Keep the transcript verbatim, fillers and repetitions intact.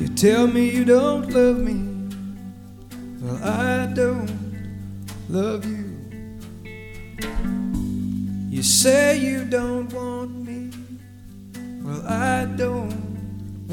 You tell me you don't love me. Well, I don't love you. You say you don't want me. Well, I don't